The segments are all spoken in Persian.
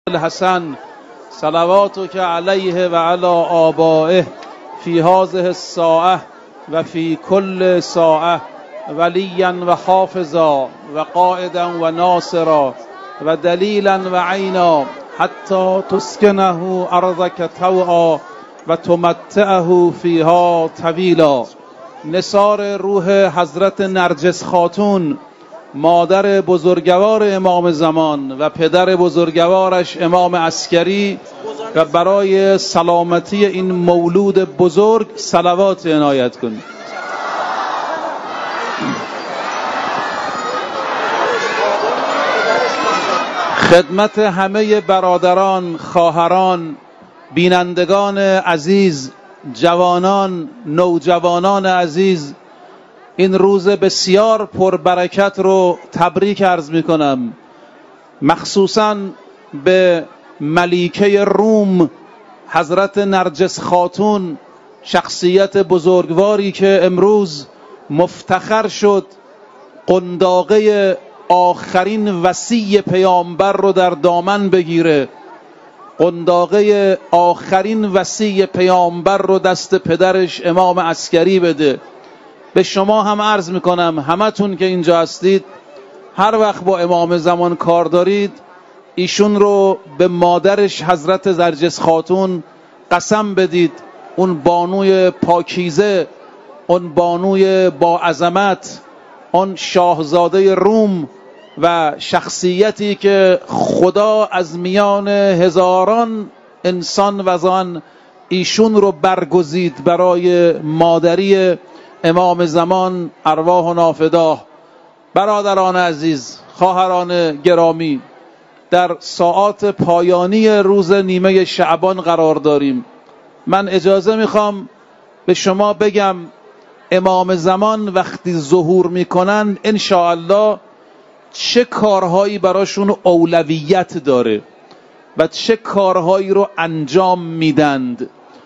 الحسن صلواتك علیه و علی آبائه فی هذه الساعه و فی کل ساعه ولیا و حافظا و قائدا و ناصرا و دلیلا و عینا حتی تسکنه ارضک طوعا و تمتعه فیها طویلا. نثار روح حضرت نرجس خاتون، مادر بزرگوار امام زمان و پدر بزرگوارش امام عسکری، و برای سلامتی این مولود بزرگ صلوات عنایت کنید. خدمت همه برادران، خواهران، بینندگان عزیز، جوانان، نوجوانان عزیز، این روز بسیار پربرکت رو تبریک عرض می کنم، مخصوصاً به ملیکه روم حضرت نرجس خاتون، شخصیت بزرگواری که امروز مفتخر شد قنداقه آخرین وصی پیامبر رو در دامن بگیره، قنداقه آخرین وصی پیامبر رو دست پدرش امام عسکری بده. به شما هم عرض میکنم، همتون که اینجا هستید، هر وقت با امام زمان کار دارید، ایشون رو به مادرش حضرت نرجس خاتون قسم بدید. اون بانوی پاکیزه، اون بانوی با عظمت، اون شاهزاده روم و شخصیتی که خدا از میان هزاران انسان و زن ایشون رو برگزید برای مادری امام زمان، ارواح نافداه. برادران عزیز، خواهران گرامی، در ساعات پایانی روز نیمه شعبان قرار داریم. من اجازه میخوام به شما بگم امام زمان وقتی ظهور میکنن انشاءالله چه کارهایی براشون اولویت داره و چه کارهایی رو انجام میدند.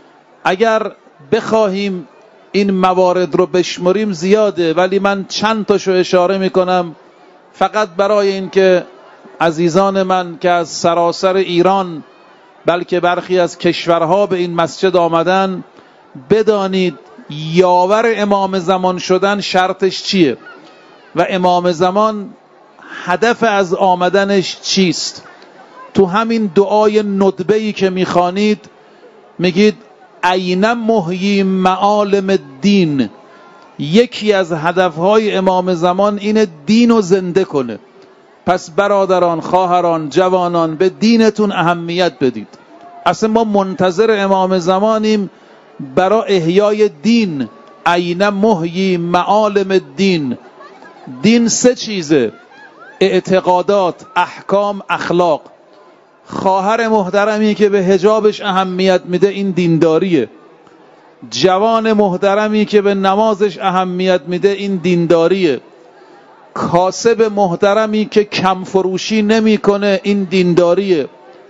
اگر بخواهیم این موارد رو بشمریم زیاده، ولی من چند تاشو اشاره میکنم فقط برای اینکه عزیزان من که از سراسر ایران بلکه برخی از کشورها به این مسجد آمدن بدانید یاور امام زمان شدن شرطش چیه و امام زمان هدف از آمدنش چیست. تو همین دعای ندبه‌ای که میخوانید میگید این محیی معالم الدین. یکی از هدفهای امام زمان اینه دین رو زنده کنه. پس برادران، خواهران، جوانان، به دینتون اهمیت بدید. اصلا ما منتظر امام زمانیم برای احیای دین. این محیی معالم الدین. دین سه چیزه: اعتقادات، احکام، اخلاق. خواهر محترمی که به حجابش اهمیت میده این دینداریه. جوان محترمی که به نمازش اهمیت میده این دینداریه. کاسب محترمی که کم فروشی نمیکنه این دینداریه.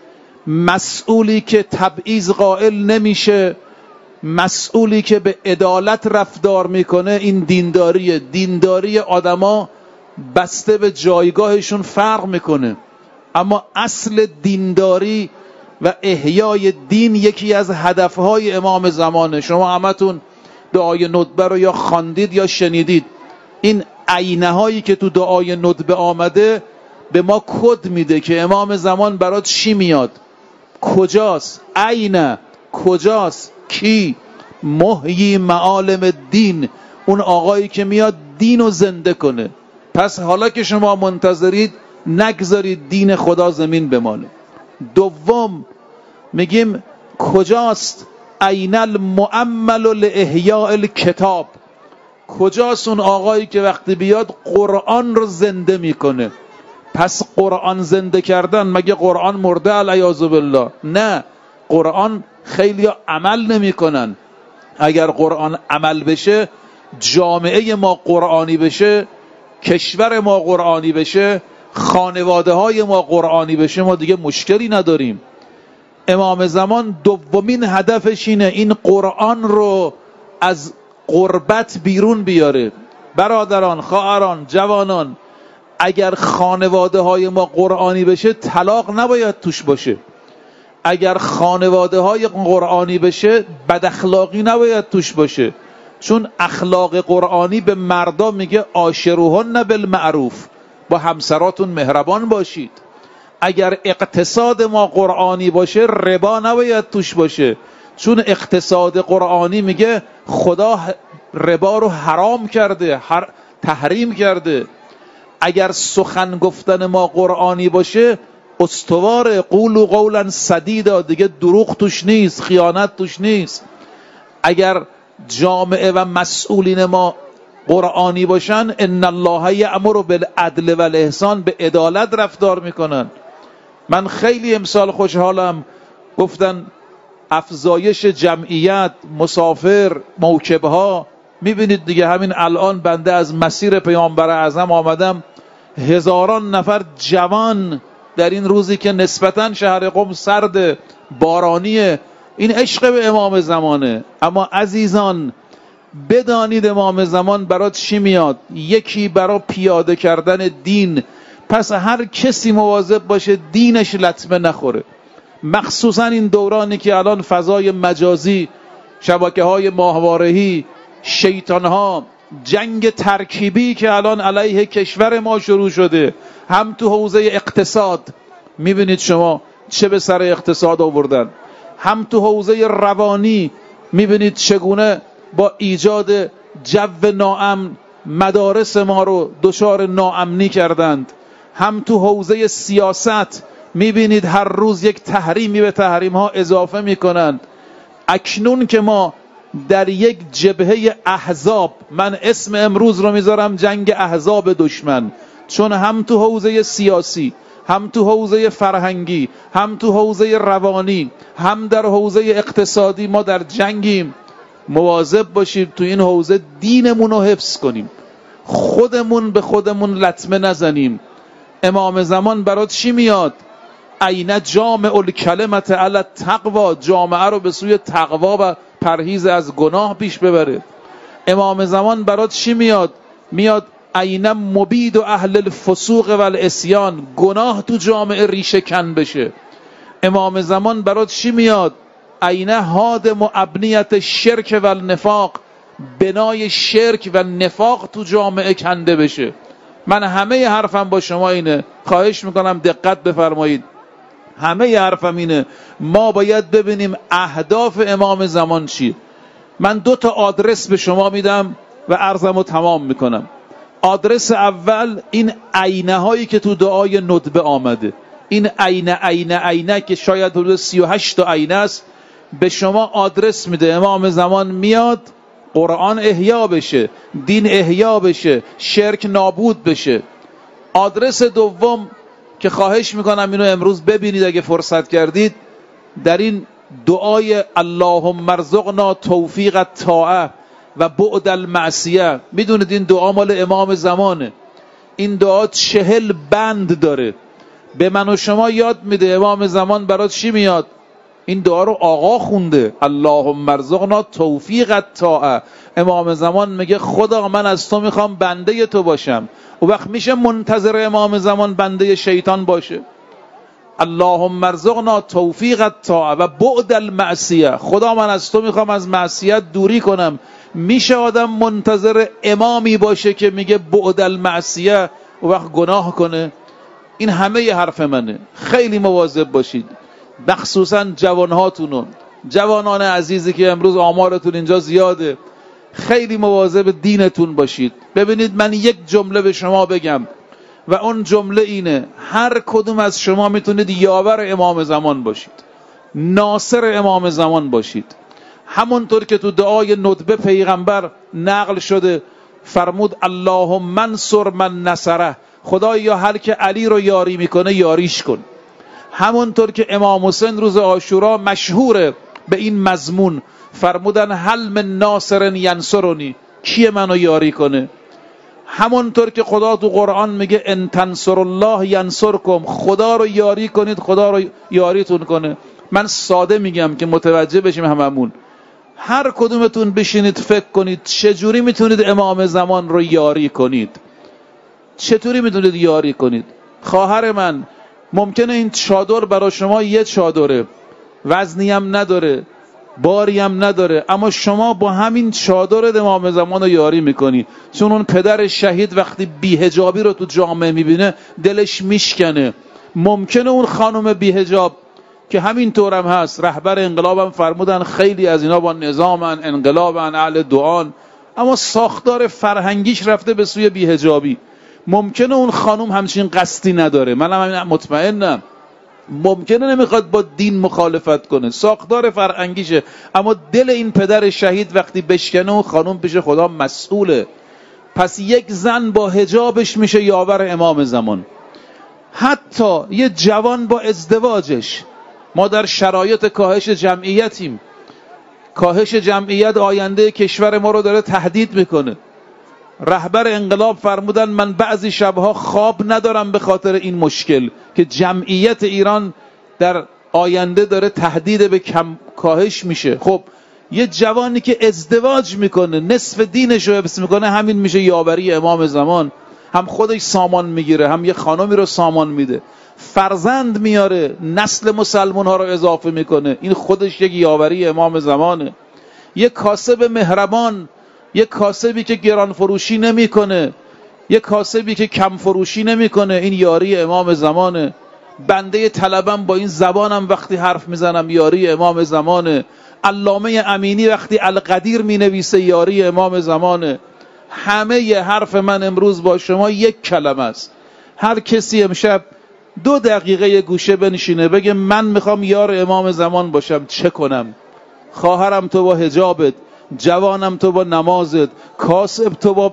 مسئولی که تبعیض قائل نمیشه، مسئولی که به عدالت رفتار میکنه این دینداریه. دینداری آدما بسته به جایگاهشون فرق میکنه، اما اصل دینداری و احیای دین یکی از هدفهای امام زمانه. شما همتون دعای ندبه رو یا خواندید یا شنیدید. این عینه هایی که تو دعای ندبه آمده به ما کد میده که امام زمان برات چی میاد، کجاست، عینه کجاست، کی؟ محیی معالم الدین، اون آقایی که میاد دین رو زنده کنه. پس حالا که شما منتظرید نگذارید دین خدا زمین بمانه. دوم میگیم کجاست این المؤمل لاحیاء الکتاب. کجاست اون آقایی که وقتی بیاد قرآن رو زنده میکنه؟ پس قرآن زنده کردن، مگه قرآن مرده العیاذ بالله؟ نه، قرآن خیلی عمل نمیکنن. اگر قرآن عمل بشه، جامعه ما قرآنی بشه، کشور ما قرآنی بشه، خانواده های ما قرآنی بشه، ما دیگه مشکلی نداریم. امام زمان دومین هدفش اینه این قرآن رو از غربت بیرون بیاره. برادران، خواهران، جوانان، اگر خانواده های ما قرآنی بشه طلاق نباید توش باشه. اگر خانواده های قرآنی بشه بد اخلاقی نباید توش باشه، چون اخلاق قرآنی به مردا میگه عاشروهن بالمعروف، با همسراتون مهربان باشید. اگر اقتصاد ما قرآنی باشه ربا نباید توش باشه، چون اقتصاد قرآنی میگه خدا ربا رو حرام کرده، تحریم کرده. اگر سخن گفتن ما قرآنی باشه استوار، قولوا قولا سدیدا، دیگه دروغ توش نیست، خیانت توش نیست. اگر جامعه و مسئولین ما قرآنی باشن ان الله یأمر بالعدل والاحسان، به عدالت رفتار میکنن. من خیلی امسال خوشحالم، گفتن افزایش جمعیت، مسافر، موکبها. میبینید دیگه همین الان بنده از مسیر پیامبر اعظم آمدم، هزاران نفر جوان در این روزی که نسبتاً شهر قم سرد بارانیه، این عشق به امام زمانه. اما عزیزان بدانید امام زمان برات چی میاد، یکی برا پیاده کردن دین. پس هر کسی مواظب باشه دینش لطمه نخوره، مخصوصا این دورانی که الان فضای مجازی، شبکه‌های ماهواره‌ای، شیطان‌ها، جنگ ترکیبی که الان علیه کشور ما شروع شده، هم تو حوزه اقتصاد میبینید شما چه به سر اقتصاد آوردن، هم تو حوزه روانی میبینید چگونه با ایجاد جو ناامن مدارس ما رو دچار ناامنی کردند، هم تو حوزه سیاست میبینید هر روز یک تحریمی به تحریم ها اضافه میکنند. اکنون که ما در یک جبهه احزاب، من اسم امروز رو میذارم جنگ احزاب دشمن، چون هم تو حوزه سیاسی، هم تو حوزه فرهنگی، هم تو حوزه روانی، هم در حوزه اقتصادی ما در جنگیم. مواظب باشیم تو این حوزه دینمون رو حفظ کنیم، خودمون به خودمون لطمه نزنیم. امام زمان برات چی میاد؟ عین جامع الکلمت علی التقوا، جامعه رو به سوی تقوا و پرهیز از گناه پیش ببره. امام زمان برات چی میاد؟ میاد عین مبید و اهل الفسوق و العصیان، گناه تو جامعه ریشه کن بشه. امام زمان برات چی میاد؟ عین هادم و ابنیت شرک و النفاق، بنای شرک و نفاق تو جامعه کنده بشه. من همه حرفم با شما اینه، خواهش میکنم دقت بفرمایید، همه حرفم اینه ما باید ببینیم اهداف امام زمان چیه. من 2 تا آدرس به شما میدم و عرضمو تمام میکنم. آدرس اول این عینه هایی که تو دعای ندبه آمده، این عینه که شاید حدود 38 تا عینه است، به شما آدرس میده امام زمان میاد قرآن احیا بشه، دین احیا بشه، شرک نابود بشه. آدرس دوم که خواهش میکنم اینو امروز ببینید اگه فرصت کردید، در این دعای اللهم ارزقنا توفیق الطاعه و بعد المعصیه، میدونید این دعا مال امام زمانه، این دعا 40 بند داره، به من و شما یاد میده امام زمان برات چی میاد. این دعا رو آقا خونده، اللهم ارزقنا توفیق الطاعه. امام زمان میگه خدا من از تو میخوام بنده تو باشم. او وقت میشه منتظر امام زمان بنده شیطان باشه؟ اللهم ارزقنا توفیق الطاعه و بعد المعصیه، خدا من از تو میخوام از معصیت دوری کنم. میشه آدم منتظر امامی باشه که میگه بعد المعصیه او وقت گناه کنه؟ این همه ی حرف منه، خیلی مواظب باشید، مخصوصا جوانهاتونو، جوانان عزیزی که امروز آمارتون اینجا زیاده، خیلی مواظب دینتون باشید. ببینید من یک جمله به شما بگم و اون جمله اینه، هر کدوم از شما میتونید یاور امام زمان باشید، ناصر امام زمان باشید. همونطور که تو دعای ندبه پیغمبر نقل شده فرمود اللهم انصر من نصره، خدایا هر که علی رو یاری میکنه یاریش کن. همونطور که امام حسین روز عاشورا مشهوره به این مضمون، فرمودن هل من ناصر ینصرنی، کیه منو یاری کنه؟ همونطور که خدا تو قرآن میگه ان تنصر الله ینصرکم، خدا رو یاری کنید خدا رو یاریتون کنه. من ساده میگم که متوجه بشیم هممون، هر کدومتون بشینید فکر کنید چجوری میتونید امام زمان رو یاری کنید. چطوری میتونید یاری کنید؟ خواهر من، ممکنه این چادر برای شما یه چادره، وزنی هم نداره، باری هم نداره، اما شما با همین چادر امام زمان رو یاری میکنی. چون اون پدر شهید وقتی بی‌حجابی رو تو جامعه میبینه دلش میشکنه. ممکنه اون خانم بی‌حجاب که همین طورم هست، رهبر انقلابم فرمودن خیلی از اینا با نظامن، انقلابن، اهل دعان، اما ساختار فرهنگیش رفته به سوی بی‌حجابی. ممکنه اون خانم همچین قصدی نداره، منم مطمئنم، ممکنه نمیخواد با دین مخالفت کنه، ساختار فرهنگیشه، اما دل این پدر شهید وقتی بشکنه اون خانم پیش خدا مسئوله. پس یک زن با حجابش میشه یاور امام زمان. حتی یه جوان با ازدواجش. ما در شرایط کاهش جمعیتیم، کاهش جمعیت آینده کشور ما رو داره تهدید میکنه. رهبر انقلاب فرمودن من بعضی شبها خواب ندارم به خاطر این مشکل که جمعیت ایران در آینده داره تهدید به کاهش میشه. خب یه جوانی که ازدواج میکنه، نصف دینش رو حفظ میکنه، همین میشه یاوری امام زمان. هم خودش سامان میگیره، هم یه خانمی رو سامان میده، فرزند میاره، نسل مسلمان ها رو اضافه میکنه، این خودش یک یاوری امام زمانه. یک کاسب مهربان، یک کاسبی که گران فروشی نمیکنه، یک کاسبی که کم فروشی نمیکنه، این یاری امام زمانه. بنده طلبم با این زبانم وقتی حرف میزنم یاری امام زمانه. علامه امینی وقتی القدیر مینویسه یاری امام زمانه. همه ی حرف من امروز با شما یک کلمه است. هر کسی امشب 2 دقیقه یه گوشه بنشینه بگه من میخوام یار امام زمان باشم، چه کنم؟ خواهرم تو با حجابت، جوانم تو با نمازت، کاسب تو با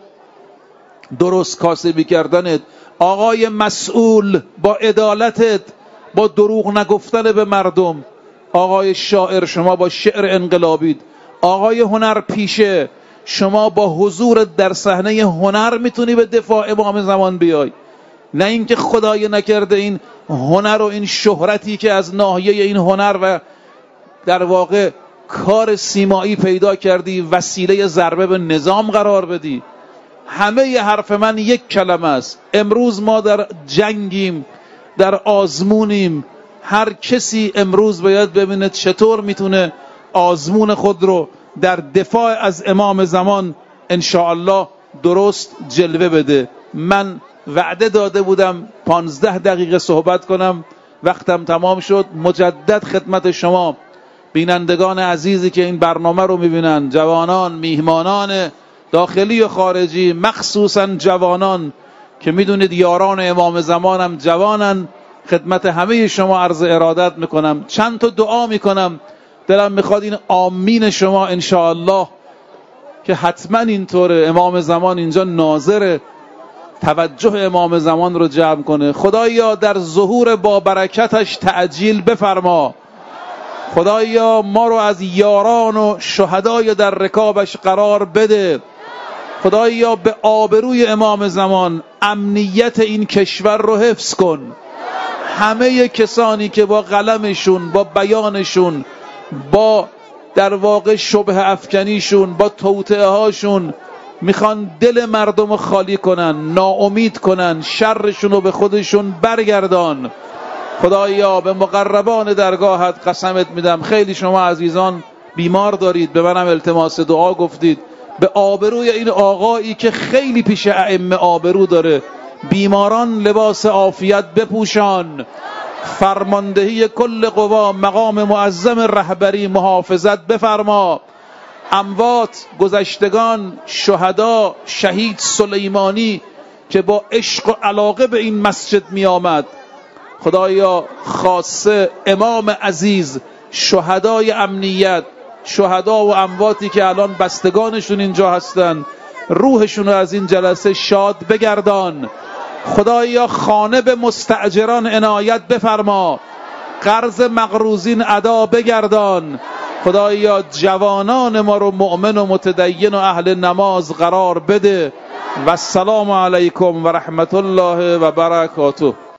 درست کاسبی کردنت، آقای مسئول با عدالتت، با دروغ نگفتن به مردم، آقای شاعر شما با شعر انقلابید، آقای هنر پیشه شما با حضور در صحنه هنر میتونی به دفاع امام زمان بیای. نه اینکه خدای نکرده این هنر و این شهرتی که از ناحیه این هنر و در واقع کار سیمایی پیدا کردی وسیله ضربه به نظام قرار بدی. همه ی حرف من یک کلمه است. امروز ما در جنگیم، در آزمونیم. هر کسی امروز باید ببینه چطور میتونه آزمون خود رو در دفاع از امام زمان انشاءالله درست جلوه بده. من وعده داده بودم 15 دقیقه صحبت کنم، وقتم تمام شد. مجدد خدمت شما بینندگان عزیزی که این برنامه رو میبینن، جوانان، میهمانان داخلی و خارجی، مخصوصا جوانان که میدونید یاران امام زمانم جوانن، خدمت همه شما عرض ارادت میکنم. چند تا دعا میکنم، دلم میخواد این آمین شما انشاءالله که حتما اینطوره، امام زمان اینجا ناظر توجه امام زمان رو جمع کنه. خدایا در ظهور با برکتش تعجیل بفرما. خدایا ما رو از یاران و شهدای در رکابش قرار بده. خدایا به آبروی امام زمان امنیت این کشور رو حفظ کن. همه کسانی که با قلمشون، با بیانشون، با در واقع شبه افکنیشون، با توطئه هاشون میخوان دل مردم خالی کنن، ناامید کنن، شرشون رو به خودشون برگردان. خدایا به مقربان درگاهت قسمت میدم، خیلی شما عزیزان بیمار دارید، به منم التماس دعا گفتید. به آبروی این آقایی که خیلی پیش ائمه آبرو داره، بیماران لباس عافیت بپوشان. فرماندهی کل قوا مقام معظم رهبری محافظت بفرما. اموات، گذشتگان، شهدا، شهید سلیمانی که با عشق و علاقه به این مسجد می آمد، خدایا خاصه امام عزیز، شهدای امنیت، شهدا و امواتی که الان بستگانشون اینجا هستن، روحشون رو از این جلسه شاد بگردان. خدایا خانه به مستاجران عنایت بفرما، قرض مقروضین ادا بگردان. خدایا جوانان ما رو مؤمن و متدین و اهل نماز قرار بده. و السلام علیکم و رحمت الله و برکاته.